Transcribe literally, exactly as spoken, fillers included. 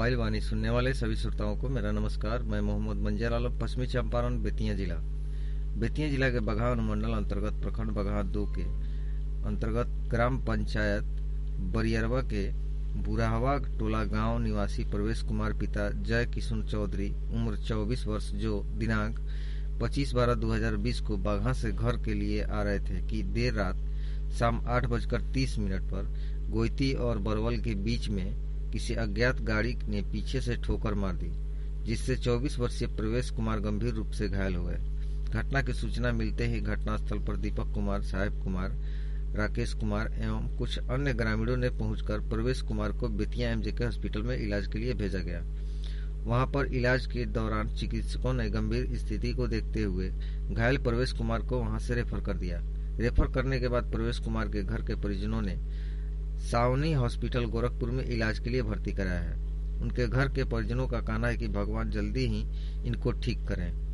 Mobile वाणी सुनने वाले सभी श्रोताओं को मेरा नमस्कार। मैं मोहम्मद मंजर आलम, पश्चिमी चंपारण, बेतिया जिला बेतिया जिला के बगहा अनुमंडल अंतर्गत प्रखंड बगहा दो के अंतर्गत ग्राम पंचायत बरियरवा के बुराहवा टोला गांव निवासी प्रवेश कुमार पिता जय किशुन चौधरी उम्र चौबीस वर्ष, जो दिनांक पच्चीस बारह दो हजार बीस को बगहा से घर के लिए आ रहे थे कि देर रात शाम आठ बजकर तीस मिनट पर गोइती और बरवल के बीच में किसी अज्ञात गाड़ी ने पीछे से ठोकर मार दी, जिससे चौबीस वर्षीय प्रवेश कुमार गंभीर रूप से घायल हो गए। घटना की सूचना मिलते ही घटनास्थल पर दीपक कुमार, साहेब कुमार, राकेश कुमार एवं कुछ अन्य ग्रामीणों ने पहुंचकर प्रवेश कुमार को बेतिया एमजेके हॉस्पिटल में इलाज के लिए भेजा गया। वहां पर इलाज के दौरान चिकित्सकों ने गंभीर स्थिति को देखते हुए घायल प्रवेश कुमार को वहां से रेफर कर दिया। रेफर करने के बाद प्रवेश कुमार के घर के परिजनों ने सावनी हॉस्पिटल गोरखपुर में इलाज के लिए भर्ती कराया है। उनके घर के परिजनों का कहना है कि भगवान जल्दी ही इनको ठीक करें।